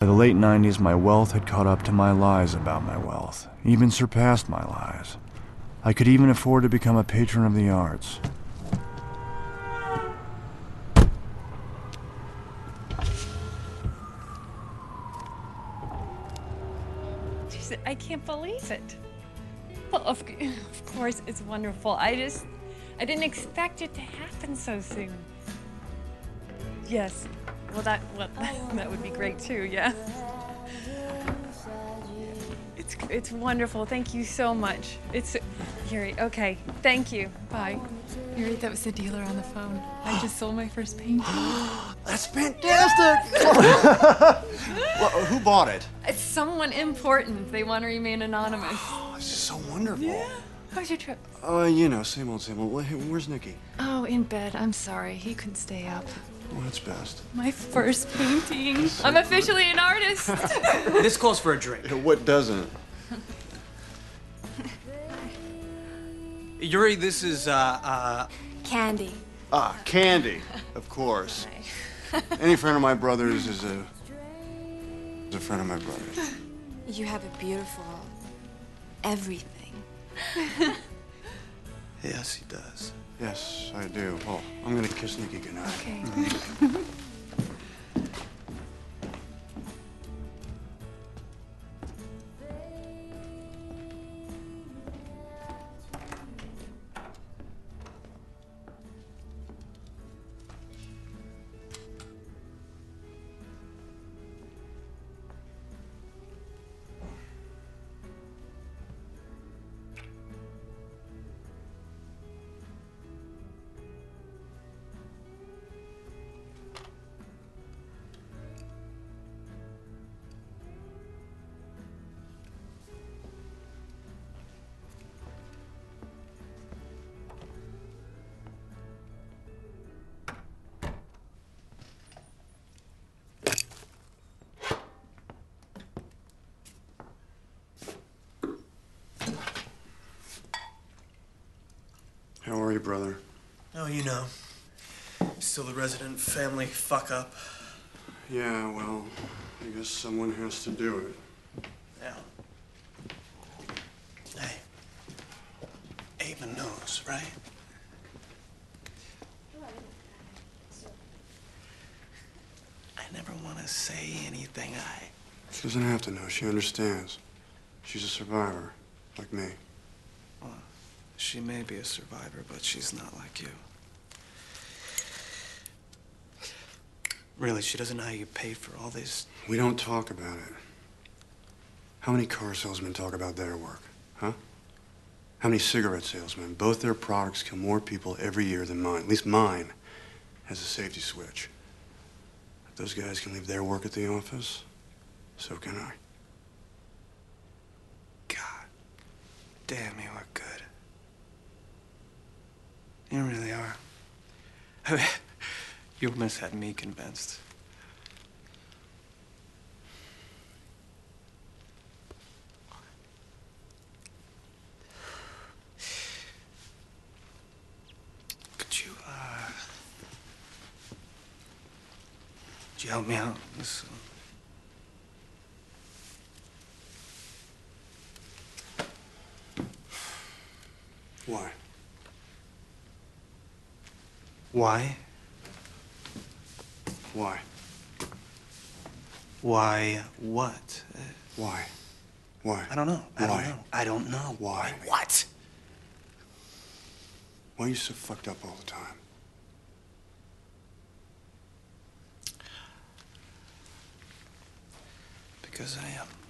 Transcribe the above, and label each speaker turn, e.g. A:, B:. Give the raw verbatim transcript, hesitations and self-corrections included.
A: the late nineties, my wealth had caught up to my lies about my wealth, even surpassed my lies. I could even afford to become a patron of the arts.
B: I can't believe it. Well, of, of course, it's wonderful. I just, I didn't expect it to happen so soon. Yes. Well, that, well, that would be great too, yeah. It's, it's wonderful. Thank you so much. It's, Yuri, okay. Thank you. Bye. Yuri, that was the dealer on the phone. I just sold my first painting.
C: That's fantastic! Well, who bought it?
B: It's someone important. They want to remain anonymous.
C: Oh, this is so wonderful.
B: Yeah. How's your trip?
C: Uh, you know, same old, same old. Where's Nicky?
B: Oh, in bed. I'm sorry. He couldn't stay up.
C: Well, that's best.
B: My first painting. So I'm officially an artist.
D: This calls for a drink.
C: What doesn't?
D: Yuri, this is, uh, uh...
E: Candy.
C: Ah, Candy, of course. Any friend of my brother's is a... is a friend of my brother's.
E: You have a beautiful... everything.
D: Yes, he does.
C: Yes, I do. Oh, I'm gonna kiss Nicky goodnight.
B: Okay.
C: How are you, brother?
D: Oh, you know. Still the resident family fuck up.
C: Yeah, well, I guess someone has to do it.
D: Yeah. Hey. Ava knows, right? I never want to say anything. I...
C: She doesn't have to know. She understands. She's a survivor, like me.
D: Well, she may be a survivor, but she's not like you. Really, she doesn't know how you paid for all this.
C: We don't talk about it. How many car salesmen talk about their work, huh? How many cigarette salesmen? Both their products kill more people every year than mine. At least mine has a safety switch. If those guys can leave their work at the office, so can I.
D: God damn, you are good. You really are. I mean, you almost had me convinced. Could you, uh... could you help me out? This, uh...
C: Why?
D: Why?
C: Why?
D: Why what? Uh,
C: Why? Why?
D: I don't know. I
C: Why?
D: don't know. I don't know.
C: Why?
D: What?
C: Why are you so fucked up all the time?
D: Because I am.